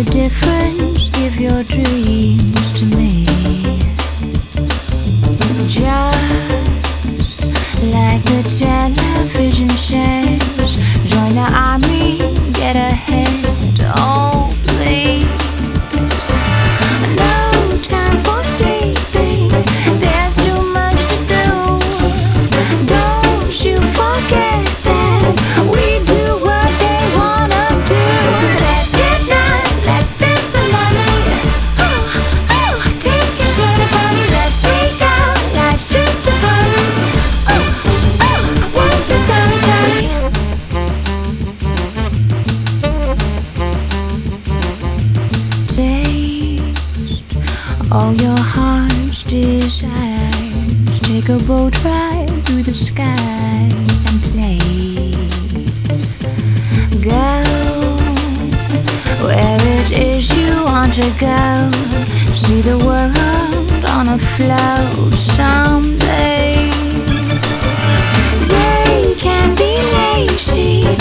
the difference, give your dreams to me. Just like the television says, join the army, get ahead, oh please. No time for sleeping, there's too much to do. Don't you forget that we do what they want us to. Let's get nice, let's spend some money. Take your shirt off for me, let's freak out, life's just a party. Won't be sorry, Charlie. Taste all your heart's desires. Take a boat ride through the sky and play. Go where it is you want to go. See the world on a float someday. They can be lazy,